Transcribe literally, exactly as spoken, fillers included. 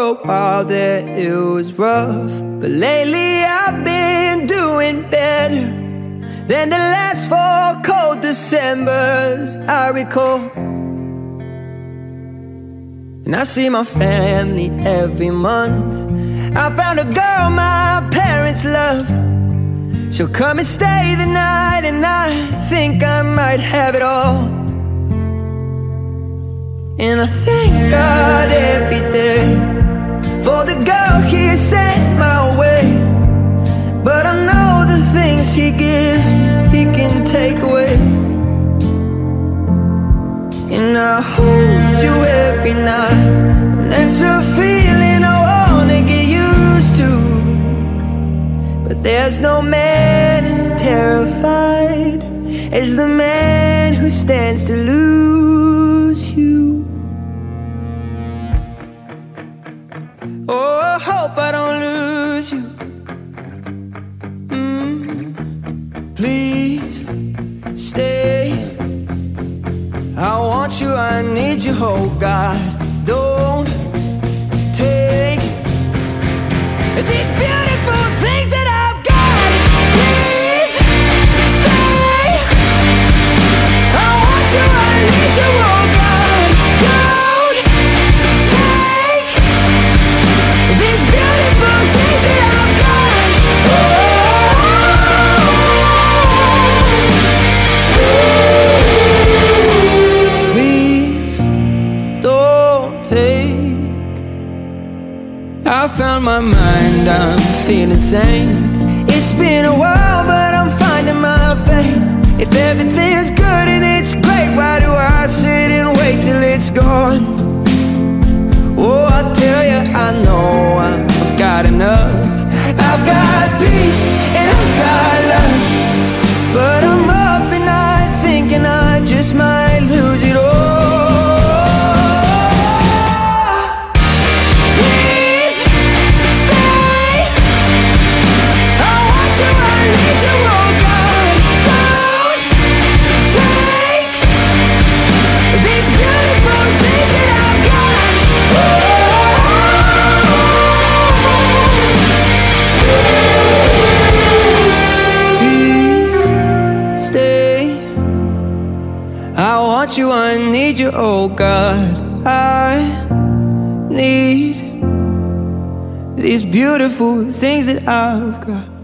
a while there it was rough, but lately I've been doing better than the last four cold Decembers I recall. And I see my family every month. I found a girl my parents love. She'll come and stay the night, and I think I might have it all. And I thank God every day for the girl He sent my way. But I know the things He gives me, He can take away. And I hold you every night, and that's a feeling I wanna get used to. But there's no man as terrified as the man who stands to lose you. Oh, I hope I don't lose you. mm, Please stay. I want you, I need you, oh God. Don't take these beautiful things that I've got. Please stay. I want you, I need you, oh God. Don't take these beautiful things that I've got. Please don't take. I found my mind, I'm feeling sane. It's been a while, but I'm finding my faith. If everything's good and it's great, why do I sit and wait till it's gone? Oh, I tell you, I know I've got enough. I've got peace and I've got love, but I'm up at night thinking I just might lose it all. I want you, I need you, oh God. I need these beautiful things that I've got.